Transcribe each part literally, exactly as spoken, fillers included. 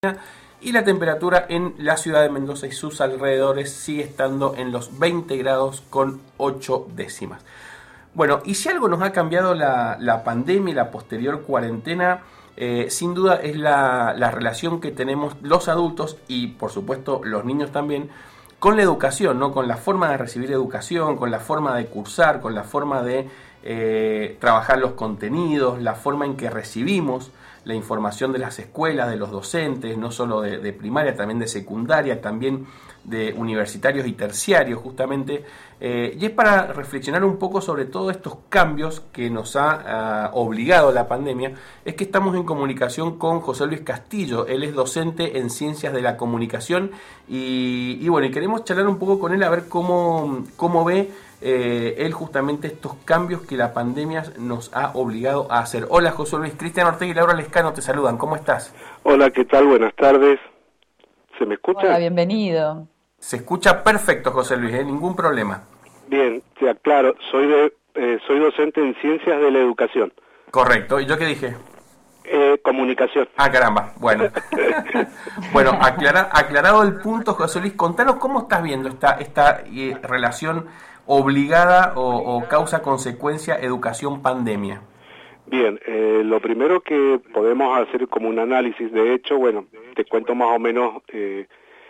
y la temperatura en la ciudad de Mendoza y sus alrededores sigue estando en los veinte grados con ocho décimas. Bueno, y si algo nos ha cambiado la, la pandemia y la posterior cuarentena, eh, sin duda es la, la relación que tenemos los adultos y por supuesto los niños también con la educación, ¿no? Con la forma de recibir educación, con la forma de cursar, con la forma de eh, trabajar los contenidos, la forma en que recibimos la información de las escuelas, de los docentes, no solo de, de primaria, también de secundaria, también de universitarios y terciarios justamente, eh, y es para reflexionar un poco sobre todos estos cambios que nos ha uh, obligado la pandemia. Es que estamos en comunicación con José Luis Castillo. Él es docente en Ciencias de la Comunicación y, y bueno, y queremos charlar un poco con él a ver cómo, cómo ve Eh, él justamente estos cambios que la pandemia nos ha obligado a hacer. Hola José Luis, Cristian Ortega y Laura Lescano te saludan, ¿cómo estás? Hola, ¿qué tal? Buenas tardes. ¿Se me escucha? Hola, bienvenido. Se escucha perfecto, José Luis, ¿eh? Ningún problema. Bien, te aclaro, soy de, eh, soy docente en Ciencias de la Educación. Correcto, ¿y yo qué dije? Eh, comunicación. Ah, caramba, bueno. Bueno, aclara, aclarado el punto, José Luis, contanos cómo estás viendo esta, esta eh, relación obligada o, o causa-consecuencia educación-pandemia. Bien, eh, lo primero que podemos hacer como un análisis, de hecho, bueno, te cuento más o menos, eh,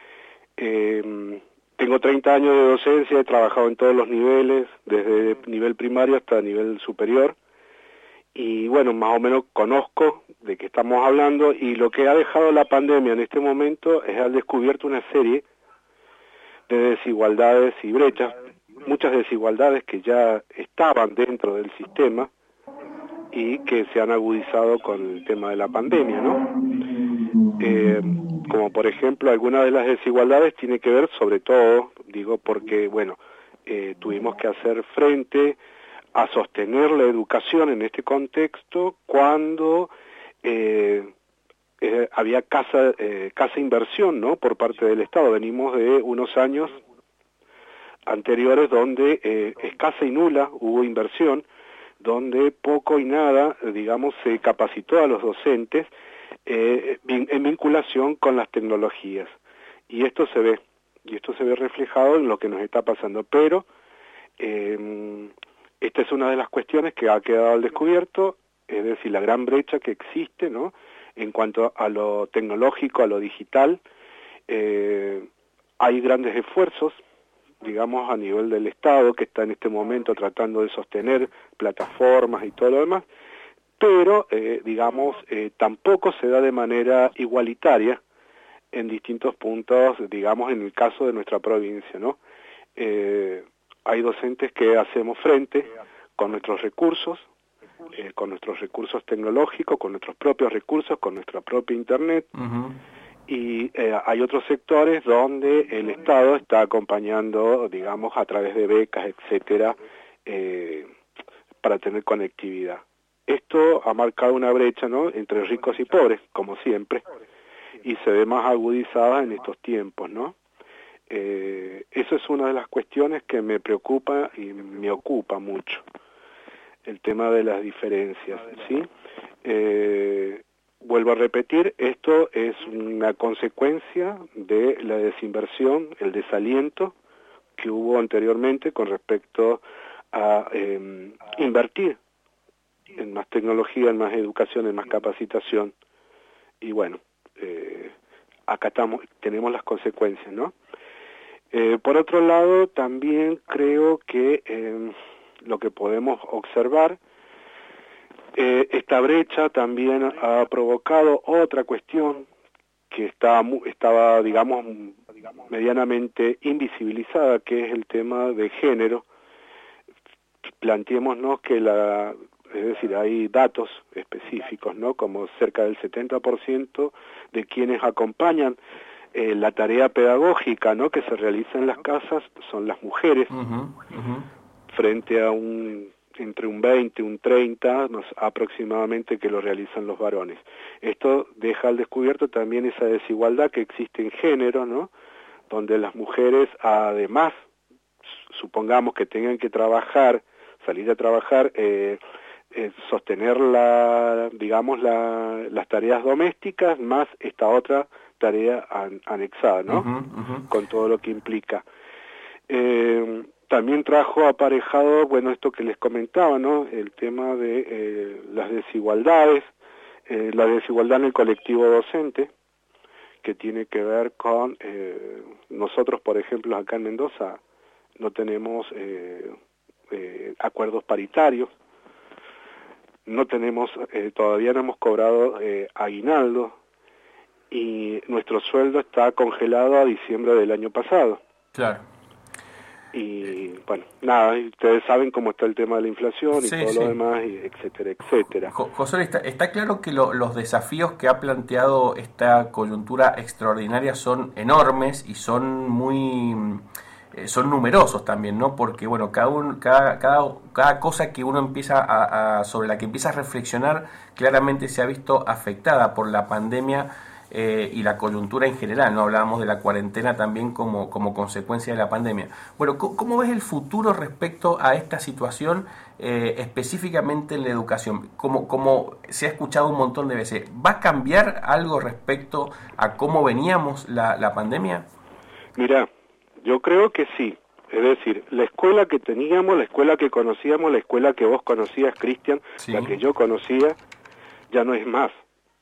eh, tengo treinta años de docencia, he trabajado en todos los niveles, desde nivel primario hasta nivel superior, y bueno, más o menos conozco de qué estamos hablando, y lo que ha dejado la pandemia en este momento es haber descubierto una serie de desigualdades y brechas, muchas desigualdades que ya estaban dentro del sistema y que se han agudizado con el tema de la pandemia, ¿no? Eh, como por ejemplo, algunas de las desigualdades tienen que ver sobre todo, digo, porque, bueno, eh, tuvimos que hacer frente a sostener la educación en este contexto cuando eh, eh, había casa, eh, casa inversión, ¿no?, por parte del Estado. Venimos de unos años anteriores donde eh, escasa y nula hubo inversión, donde poco y nada, digamos, se capacitó a los docentes eh, en vinculación con las tecnologías. Y esto se ve, y esto se ve reflejado en lo que nos está pasando. Pero eh, esta es una de las cuestiones que ha quedado al descubierto, es decir, la gran brecha que existe, ¿no?, en cuanto a lo tecnológico, a lo digital. Eh, hay grandes esfuerzos, digamos, a nivel del Estado, que está en este momento tratando de sostener plataformas y todo lo demás, pero, eh, digamos, eh, tampoco se da de manera igualitaria en distintos puntos, digamos, en el caso de nuestra provincia, ¿no? Eh, hay docentes que hacemos frente con nuestros recursos, eh, con nuestros recursos tecnológicos, con nuestros propios recursos, con nuestra propia Internet, uh-huh. Y eh, hay otros sectores donde el Estado está acompañando, digamos, a través de becas, etcétera, eh, para tener conectividad. Esto ha marcado una brecha, ¿no?, entre ricos y pobres, como siempre, y se ve más agudizada en estos tiempos, ¿no? Eh, eso es una de las cuestiones que me preocupa y me ocupa mucho, el tema de las diferencias, ¿sí? Eh, Vuelvo a repetir, esto es una consecuencia de la desinversión, el desaliento que hubo anteriormente con respecto a eh, invertir en más tecnología, en más educación, en más capacitación. Y bueno, eh, acá estamos, tenemos las consecuencias, ¿no? Eh, por otro lado, también creo que eh, lo que podemos observar, Eh, esta brecha también ha provocado otra cuestión que está, estaba, digamos, medianamente invisibilizada, que es el tema de género. Planteémonos que la, es decir, hay datos específicos, ¿no?, como cerca del setenta por ciento de quienes acompañan eh, la tarea pedagógica, ¿no?, que se realiza en las casas son las mujeres, uh-huh, uh-huh. frente a un entre un veinte, un treinta nos, aproximadamente, que lo realizan los varones. Esto deja al descubierto también esa desigualdad que existe en género, ¿no?, donde las mujeres, además, supongamos que tengan que trabajar, salir a trabajar, eh, eh, sostener la, digamos, la, las tareas domésticas más esta otra tarea an, anexada, ¿no? Uh-huh, uh-huh. Con todo lo que implica. Eh, también trajo aparejado, bueno, esto que les comentaba, ¿no? El tema de eh, las desigualdades, eh, la desigualdad en el colectivo docente, que tiene que ver con, eh, nosotros, por ejemplo, acá en Mendoza, no tenemos eh, eh, acuerdos paritarios, no tenemos, eh, todavía no hemos cobrado eh, aguinaldo, y nuestro sueldo está congelado a diciembre del año pasado. Claro. Y bueno, nada, ustedes saben cómo está el tema de la inflación y sí, todo sí. lo demás, y etcétera, etcétera. José, está, está claro que lo, los desafíos que ha planteado esta coyuntura extraordinaria son enormes y son muy eh, son numerosos también, ¿no? Porque bueno, cada, un, cada, cada, cada cosa que uno empieza a, a sobre la que empieza a reflexionar claramente se ha visto afectada por la pandemia. Eh, y la coyuntura en general, no hablábamos de la cuarentena también como, como consecuencia de la pandemia. Bueno, ¿cómo ves el futuro respecto a esta situación eh, específicamente en la educación? Como, como se ha escuchado un montón de veces, ¿va a cambiar algo respecto a cómo veníamos la, la pandemia? Mira, yo creo que sí. Es decir, la escuela que teníamos, la escuela que conocíamos, la escuela que vos conocías, Cristian, sí. La que yo conocía, ya no es más.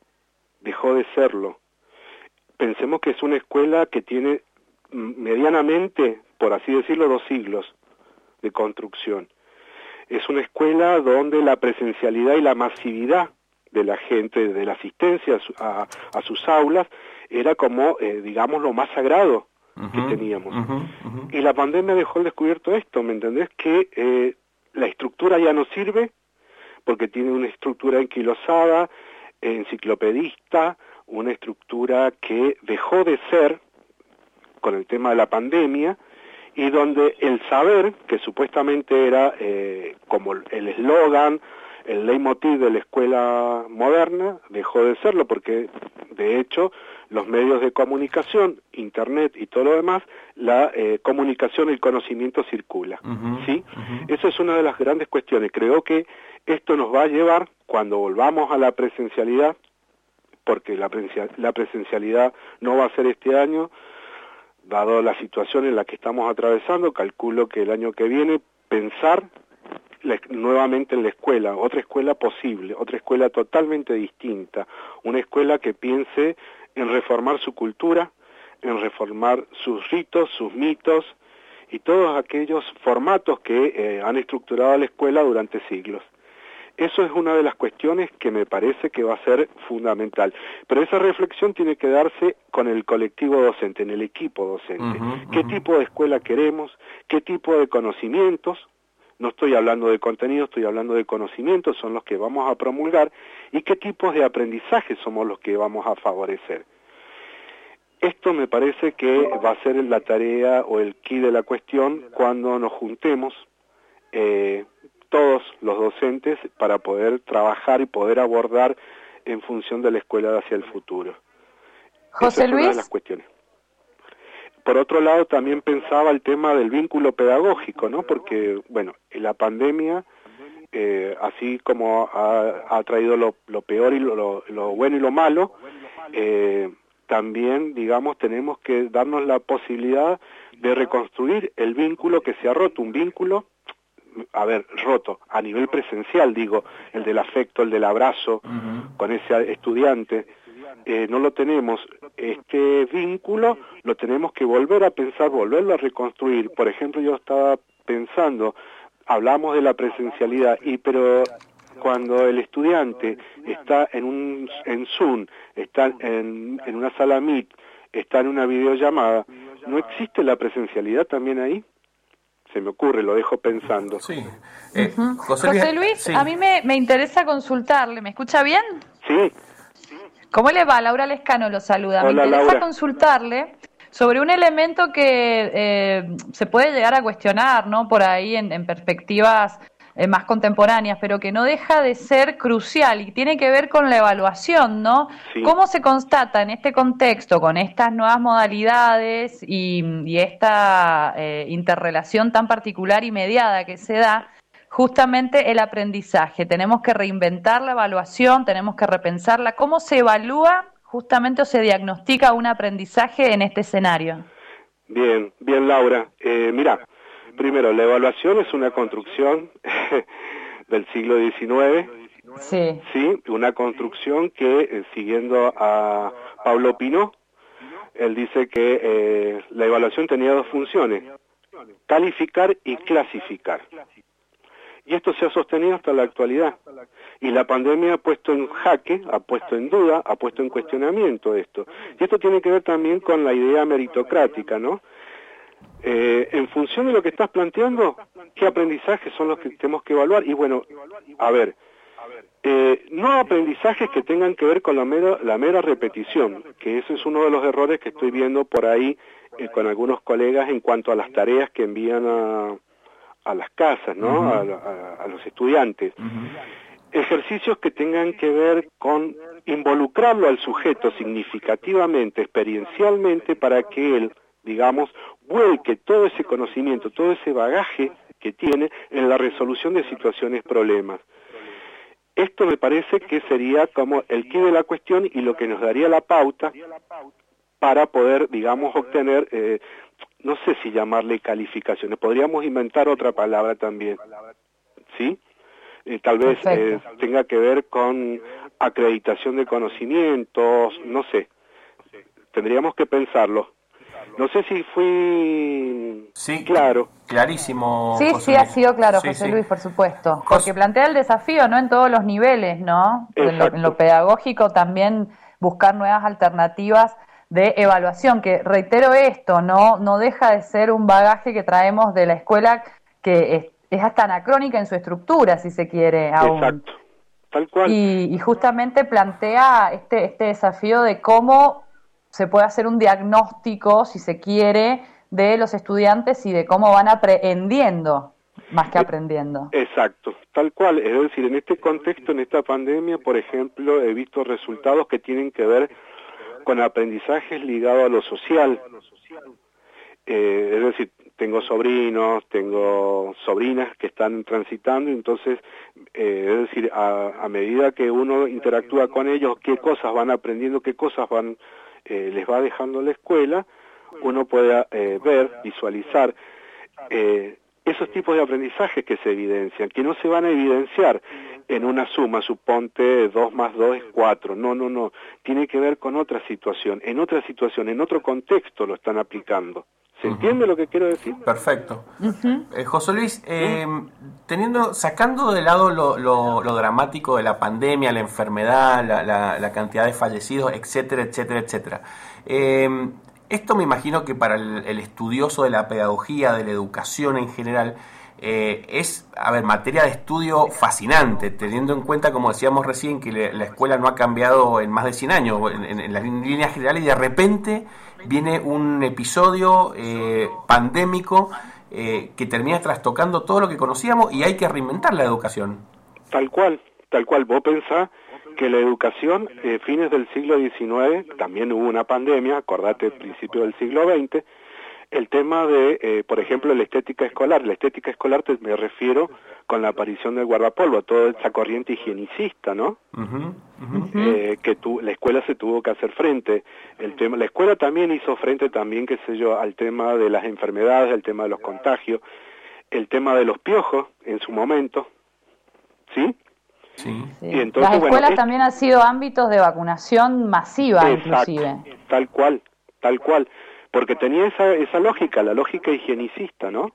Dejó de serlo. Pensemos que es una escuela que tiene medianamente, por así decirlo, dos siglos de construcción. Es una escuela donde la presencialidad y la masividad de la gente, de la asistencia a, a sus aulas, era como, eh, digamos, lo más sagrado uh-huh, que teníamos. Uh-huh, uh-huh. Y la pandemia dejó al descubierto esto, ¿me entendés? Que eh, la estructura ya no sirve, porque tiene una estructura enquilosada, enciclopedista, una estructura que dejó de ser con el tema de la pandemia, y donde el saber, que supuestamente era eh, como el eslogan, el leitmotiv de la escuela moderna, dejó de serlo, porque de hecho los medios de comunicación, internet y todo lo demás, la eh, comunicación y el conocimiento circula, uh-huh, ¿sí? Uh-huh. Esa es una de las grandes cuestiones. Creo que esto nos va a llevar, cuando volvamos a la presencialidad, porque la, la presencialidad no va a ser este año, dado la situación en la que estamos atravesando, calculo que el año que viene, pensar la, nuevamente en la escuela, otra escuela posible, otra escuela totalmente distinta, una escuela que piense en reformar su cultura, en reformar sus ritos, sus mitos y todos aquellos formatos que eh, han estructurado la escuela durante siglos. Eso es una de las cuestiones que me parece que va a ser fundamental. Pero esa reflexión tiene que darse con el colectivo docente, en el equipo docente. Uh-huh, ¿Qué uh-huh. tipo de escuela queremos? ¿Qué tipo de conocimientos? No estoy hablando de contenido, estoy hablando de conocimientos, son los que vamos a promulgar. ¿Y qué tipos de aprendizaje somos los que vamos a favorecer? Esto me parece que va a ser la tarea o el quid de la cuestión cuando nos juntemos eh, todos los docentes para poder trabajar y poder abordar en función de la escuela hacia el futuro. José Esa es Luis. una de las cuestiones. Por otro lado, también pensaba el tema del vínculo pedagógico, ¿no? Porque, bueno, la pandemia, eh, así como ha, ha traído lo, lo peor y lo, lo bueno y lo malo, eh, también, digamos, tenemos que darnos la posibilidad de reconstruir el vínculo que se ha roto, un vínculo, a ver, roto, a nivel presencial, digo, el del afecto, el del abrazo uh-huh. con ese estudiante, eh, no lo tenemos. Este vínculo lo tenemos que volver a pensar, volverlo a reconstruir. Por ejemplo, yo estaba pensando, hablamos de la presencialidad, y pero cuando el estudiante está en un en Zoom, está en, en una sala Meet, está en una videollamada, ¿no existe la presencialidad también ahí? Se me ocurre, lo dejo pensando. Sí. Eh, uh-huh. José, José Luis, sí. a mí me, me interesa consultarle. ¿Me escucha bien? Sí. ¿Cómo le va? Laura Lescano lo saluda. Hola, me interesa Laura. consultarle sobre un elemento que eh, se puede llegar a cuestionar, ¿no? Por ahí en, en perspectivas eh, más contemporáneas, pero que no deja de ser crucial y tiene que ver con la evaluación, ¿no? Sí. ¿Cómo se constata en este contexto, con estas nuevas modalidades y, y esta eh, interrelación tan particular y mediada que se da, justamente el aprendizaje. Tenemos que reinventar la evaluación, tenemos que repensarla. ¿Cómo se evalúa justamente o se diagnostica un aprendizaje en este escenario? Bien, bien, Laura. Eh, mira, primero, la evaluación es una construcción del siglo diecinueve. Sí. Sí, una construcción que, eh, siguiendo a Pablo Pinó, él dice que eh, la evaluación tenía dos funciones: calificar y clasificar. Y esto se ha sostenido hasta la actualidad. Y la pandemia ha puesto en jaque, ha puesto en duda, ha puesto en cuestionamiento esto. Y esto tiene que ver también con la idea meritocrática, ¿no? Eh, en función de lo que estás planteando, ¿qué aprendizajes son los que tenemos que evaluar? Y bueno, a ver, eh, no aprendizajes que tengan que ver con la mera, la mera repetición, que ese es uno de los errores que estoy viendo por ahí eh, con algunos colegas en cuanto a las tareas que envían a, a las casas, ¿no? Uh-huh. a, a, a los estudiantes. Uh-huh. Ejercicios que tengan que ver con involucrarlo al sujeto significativamente, experiencialmente, para que él, digamos, vuelque todo ese conocimiento, todo ese bagaje que tiene en la resolución de situaciones, problemas. Esto me parece que sería como el quid de la cuestión y lo que nos daría la pauta para poder, digamos, obtener, eh, no sé si llamarle calificaciones, podríamos inventar otra palabra también, ¿sí? Eh, tal vez eh, tenga que ver con acreditación de conocimientos, no sé, tendríamos que pensarlo. No sé si fui sí, claro. Clarísimo. Sí, José sí, Luis. Ha sido claro, sí, José sí. Luis, por supuesto. Jos... Porque plantea el desafío, ¿no? En todos los niveles, ¿no? En lo, en lo pedagógico también buscar nuevas alternativas de evaluación, que reitero esto, no, no deja de ser un bagaje que traemos de la escuela que es, es hasta anacrónica en su estructura, si se quiere, aún. Exacto, tal cual. Y, y justamente plantea este, este desafío de cómo se puede hacer un diagnóstico, si se quiere, de los estudiantes y de cómo van aprendiendo, más que aprendiendo. Exacto, tal cual. Es decir, en este contexto, en esta pandemia, por ejemplo, he visto resultados que tienen que ver con aprendizajes ligados a lo social. Eh, es decir, tengo sobrinos, tengo sobrinas que están transitando, entonces, eh, es decir, a, a medida que uno interactúa con ellos, qué cosas van aprendiendo, qué cosas van eh, les va dejando la escuela, uno puede eh, ver, visualizar eh, esos tipos de aprendizajes que se evidencian, que no se van a evidenciar en una suma, suponte dos más dos es cuatro, no, no, no, tiene que ver con otra situación, en otra situación, en otro contexto lo están aplicando. ¿Se uh-huh. entiende lo que quiero decir? Perfecto. Uh-huh. eh, José Luis, eh, uh-huh. teniendo, sacando de lado lo, lo, lo dramático de la pandemia, la enfermedad, la, la, la cantidad de fallecidos, etcétera, etcétera, etcétera, eh, esto me imagino que para el, el estudioso de la pedagogía, de la educación en general, eh, es, a ver, materia de estudio fascinante, teniendo en cuenta, como decíamos recién, que le, la escuela no ha cambiado en más de cien años, en, en, en las líneas generales, y de repente viene un episodio eh, pandémico eh, que termina trastocando todo lo que conocíamos y hay que reinventar la educación. Tal cual, tal cual. Vos pensás que la educación, eh, fines del siglo diecinueve, también hubo una pandemia, acordate, principio del siglo veinte, el tema de, eh, por ejemplo, la estética escolar. La estética escolar te, me refiero con la aparición del guardapolvo, toda esa corriente higienicista, ¿no? Uh-huh, uh-huh. Eh, que tu, la escuela se tuvo que hacer frente. El tema, la escuela también hizo frente también, qué sé yo, al tema de las enfermedades, al tema de los contagios, el tema de los piojos en su momento, ¿sí? Sí. Sí. Y entonces, las escuelas bueno, también es... han sido ámbitos de vacunación masiva, exacto, inclusive. Tal cual, tal cual. Porque tenía esa, esa lógica, la lógica higienicista, ¿no?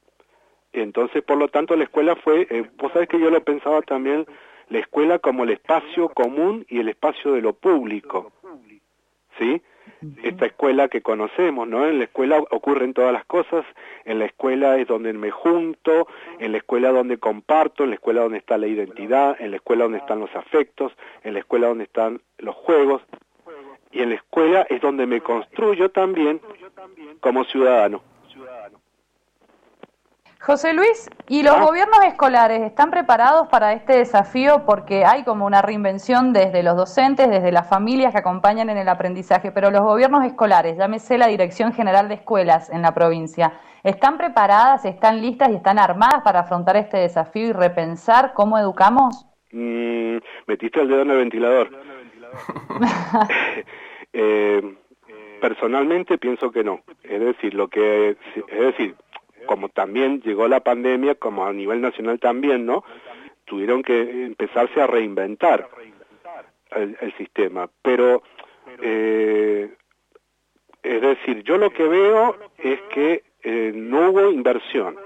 Entonces, por lo tanto, la escuela fue, eh, vos sabés que yo lo pensaba también, la escuela como el espacio común y el espacio de lo público, ¿sí? Esta escuela que conocemos, ¿no? En la escuela ocurren todas las cosas, en la escuela es donde me junto, en la escuela donde comparto, en la escuela donde está la identidad, en la escuela donde están los afectos, en la escuela donde están los juegos, y en la escuela es donde me construyo también como ciudadano. José Luis, ¿y los Ah. gobiernos escolares están preparados para este desafío? Porque hay como una reinvención desde los docentes, desde las familias que acompañan en el aprendizaje, pero los gobiernos escolares, llámese la Dirección General de Escuelas en la provincia, ¿están preparadas, están listas y están armadas para afrontar este desafío y repensar cómo educamos? Mm, metiste el dedo en el ventilador. eh, personalmente pienso que no. Es decir, lo que es decir, como también llegó la pandemia, como a nivel nacional también, ¿no? Tuvieron que empezarse a reinventar el, el sistema. Pero, eh, es decir, yo lo que veo es que eh, no hubo inversión.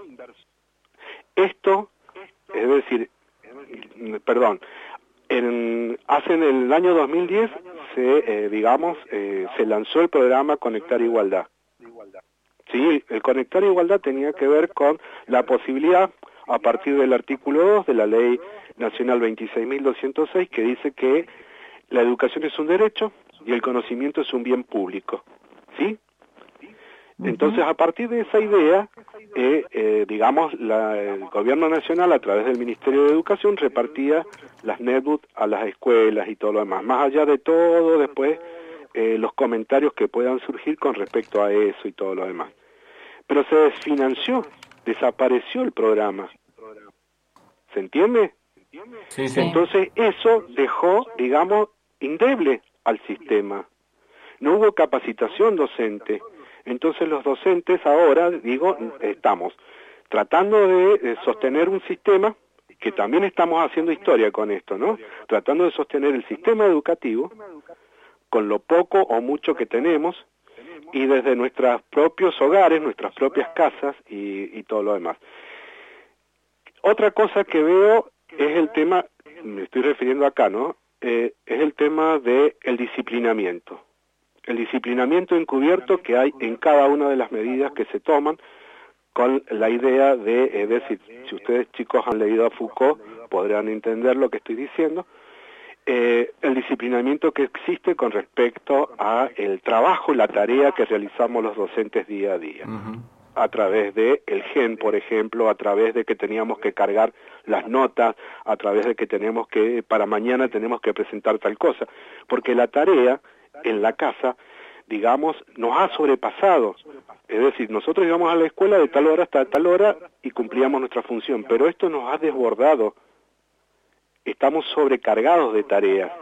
Esto, es decir, perdón, en, hace en el año dos mil diez se, eh, digamos, eh, se lanzó el programa Conectar Igualdad. Sí, el Conectar Igualdad tenía que ver con la posibilidad, a partir del artículo dos de la Ley Nacional veintiséis mil doscientos seis, que dice que la educación es un derecho y el conocimiento es un bien público. ¿Sí? Entonces, a partir de esa idea, eh, eh, digamos, la, el Gobierno Nacional, a través del Ministerio de Educación, repartía las netbooks a las escuelas y todo lo demás. Más allá de todo, después, eh, los comentarios que puedan surgir con respecto a eso y todo lo demás. Pero se desfinanció, desapareció el programa. ¿Se entiende? Sí, sí. Entonces, eso dejó, digamos, indeble al sistema. No hubo capacitación docente. Entonces los docentes ahora, digo, estamos tratando de, de sostener un sistema, que también estamos haciendo historia con esto, ¿no? Tratando de sostener el sistema educativo con lo poco o mucho que tenemos y desde nuestros propios hogares, nuestras propias casas y, y todo lo demás. Otra cosa que veo es el tema, me estoy refiriendo acá, ¿no? Eh, es el tema del disciplinamiento. El disciplinamiento encubierto que hay en cada una de las medidas que se toman, con la idea de, es decir, si ustedes chicos han leído a Foucault, podrán entender lo que estoy diciendo, eh, el disciplinamiento que existe con respecto a el trabajo y la tarea que realizamos los docentes día a día. Uh-huh. A través de el gen, por ejemplo, a través de que teníamos que cargar las notas, a través de que tenemos que, para mañana tenemos que presentar tal cosa, porque la tarea en la casa, digamos, nos ha sobrepasado. Es decir, nosotros íbamos a la escuela de tal hora hasta tal hora y cumplíamos nuestra función, pero esto nos ha desbordado. Estamos sobrecargados de tareas.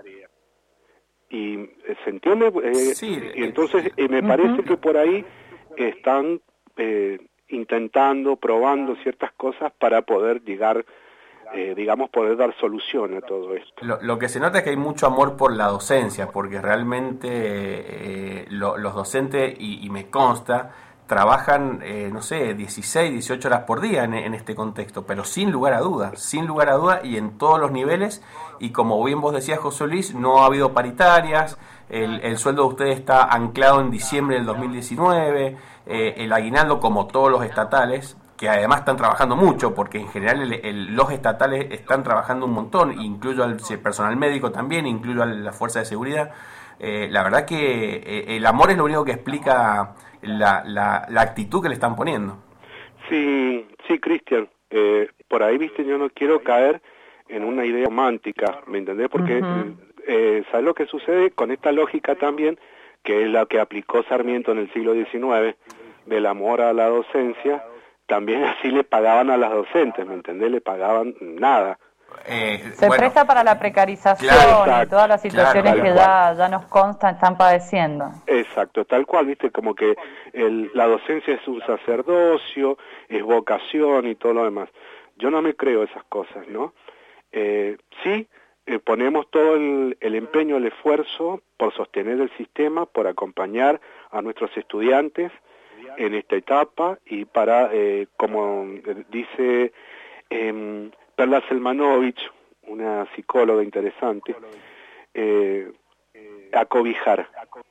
Y ¿se entiende? Eh, sí, y entonces eh, me parece uh-huh. que por ahí están eh, intentando, probando ciertas cosas para poder llegar, eh, digamos, poder dar solución a todo esto. Lo, lo que se nota es que hay mucho amor por la docencia, porque realmente eh, lo, los docentes, y, y me consta, trabajan, eh, no sé, dieciséis, dieciocho horas por día en, en este contexto, pero sin lugar a dudas, sin lugar a dudas y en todos los niveles, y como bien vos decías, José Luis, no ha habido paritarias, el, el sueldo de ustedes está anclado en diciembre del dos mil diecinueve, eh, el aguinaldo, como todos los estatales, que además están trabajando mucho, porque en general el, el, los estatales están trabajando un montón, incluyo al personal médico también, incluyo a la fuerza de seguridad. Eh, la verdad que eh, el amor es lo único que explica la, la, la actitud que le están poniendo. Sí, sí, Cristian, eh, por ahí, viste, yo no quiero caer en una idea romántica, ¿me entendés? Porque, uh-huh. eh, ¿sabes lo que sucede con esta lógica también, que es la que aplicó Sarmiento en el siglo diecinueve, del amor a la docencia? También así le pagaban a las docentes, ¿me entendés? Le pagaban nada. Eh, Se bueno, presta para la precarización, claro, y todas las situaciones claro, que ya, ya nos constan, están padeciendo. Exacto, tal cual, viste, como que el, la docencia es un sacerdocio, es vocación y todo lo demás. Yo no me creo esas cosas, ¿no? Eh, sí, eh, ponemos todo el, el empeño, el esfuerzo por sostener el sistema, por acompañar a nuestros estudiantes en esta etapa y para, eh, como dice eh, Perla Selmanovich, una psicóloga interesante, eh, acobijar,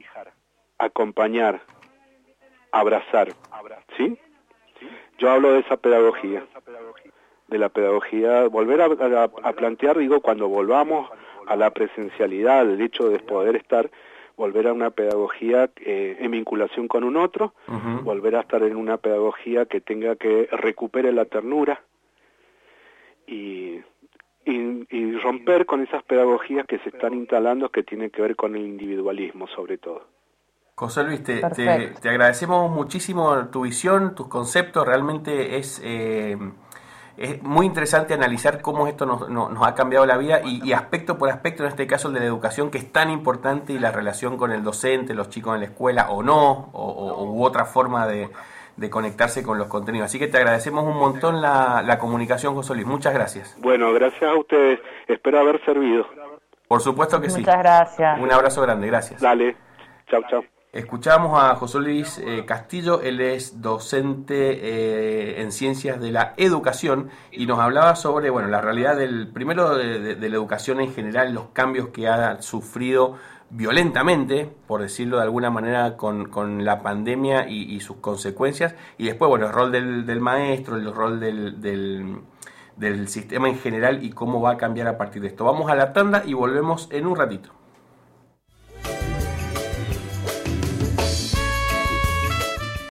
acompañar, abrazar, ¿sí? Yo hablo de esa pedagogía, de la pedagogía, volver a, a, a plantear, digo, cuando volvamos a la presencialidad, el hecho de poder estar, volver a una pedagogía eh, en vinculación con un otro, uh-huh. volver a estar en una pedagogía que tenga que recupere la ternura y, y, y romper con esas pedagogías que se están instalando que tienen que ver con el individualismo sobre todo. José Luis, te, te, te agradecemos muchísimo tu visión, tus conceptos, realmente es... Eh, Es muy interesante analizar cómo esto nos, nos, nos ha cambiado la vida y, y aspecto por aspecto, en este caso el de la educación, que es tan importante, y la relación con el docente, los chicos en la escuela o no, o, o u otra forma de, de conectarse con los contenidos. Así que te agradecemos un montón la, la comunicación, José Luis. Muchas gracias. Bueno, gracias a ustedes. Espero haber servido. Por supuesto que sí. Muchas gracias. Un abrazo grande. Gracias. Dale. Chau, chau. Escuchamos a José Luis eh, Castillo, él es docente eh, en Ciencias de la Educación y nos hablaba sobre bueno la realidad del primero de, de, de la educación en general, los cambios que ha sufrido violentamente, por decirlo de alguna manera, con, con la pandemia y, y sus consecuencias, y después bueno el rol del, del maestro, el rol del, del, del sistema en general y cómo va a cambiar a partir de esto. Vamos a la tanda y volvemos en un ratito.